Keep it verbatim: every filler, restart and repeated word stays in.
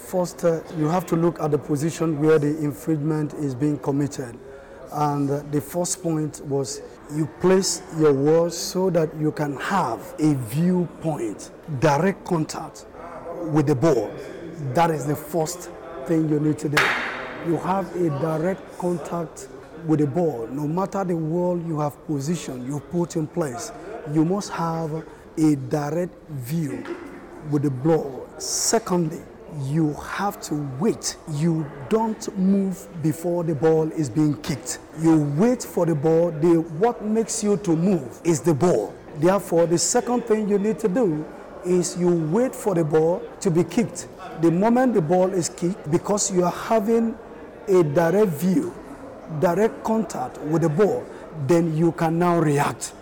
First, uh, you have to look at the position where the infringement is being committed. And uh, the first point was you place your words so that you can have a viewpoint, direct contact with the ball. That is the first thing you need to do. You have a direct contact with the ball. No matter the wall you have positioned, you put in place, you must have a direct view with the ball. Secondly, you have to wait. You don't move before the ball is being kicked. You wait for the ball. The, what makes you to move is the ball. Therefore, the second thing you need to do is you wait for the ball to be kicked. The moment the ball is kicked, because you are having a direct view, direct contact with the ball, then you can now react.